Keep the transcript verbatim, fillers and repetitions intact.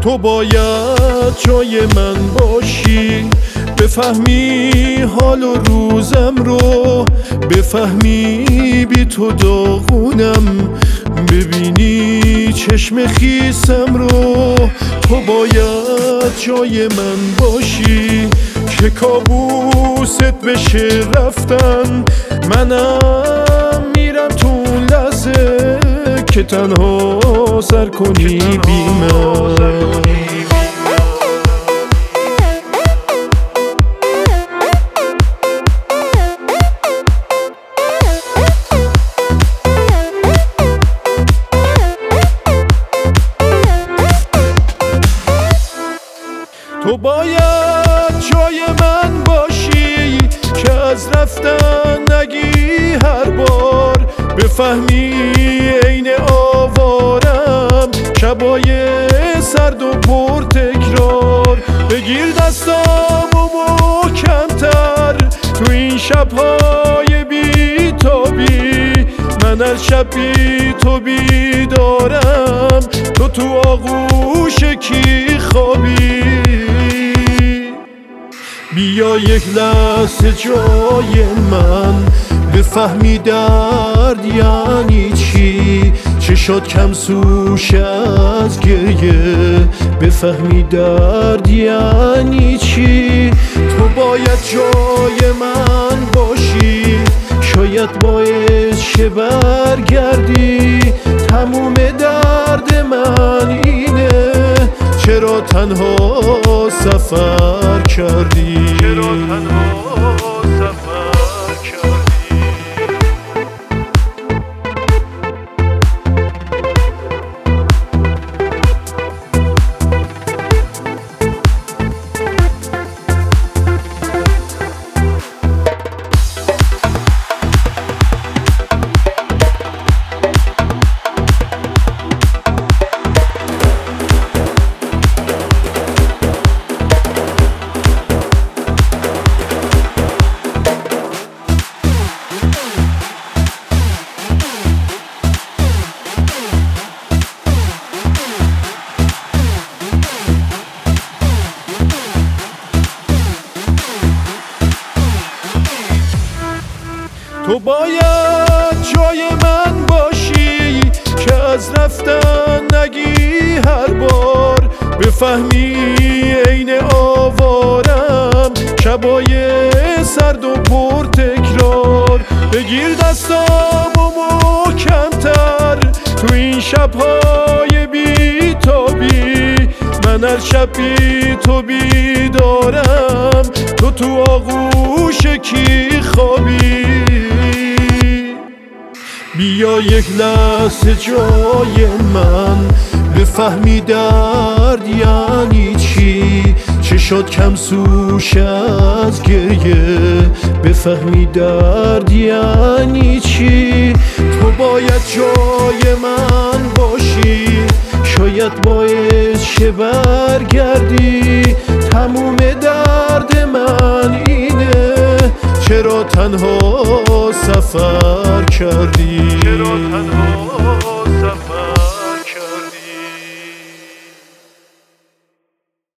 تو باید جای من باشی، بفهمی حال و روزم رو، بفهمی بی تو داغونم، ببینی چشم خیسم رو. تو باید جای من باشی که کابوست بشه رفتن، منم میرم تو اون لحظه که تنها سر کنی بی من. تو باید جای من باشی که از رفتن نگی هر بار، بفهمی عین آوارم شبای سرد و پر تکرار. بگیر دستامو محکم‌تر تو این شبهای بی تابی، من هر شب بی تو بیدارم، تو تو آغوش کی خوابی. بیا یک لحظه جای من، بفهمی درد یعنی چی، چشات کم سوش از گریه، بفهمی درد یعنی چی. تو باید جای من باشی، شاید باعث شه برگردی، تموم درد من اینه، چرا تنها سفر کردی، چرا تنها سفر کردی. تو باید جای من باشی که از رفتن نگی هر بار، بفهمی عین آوارم شبای سرد و پر تکرار. بگیر دستامو محکم‌تر تو این شبهای بی تابی، من هر شب بی تو بیدارم، تو تو آغوش کی خوابی. بیا یک لحظه جای من، بفهمی درد یعنی چی، چشات کم سوش از گریه، بفهمی درد یعنی چی. تو باید جای من باشی، شاید باعث شه برگردی، تموم درد من اینه، چرا تنها سفر کردی، چرا تنها سفر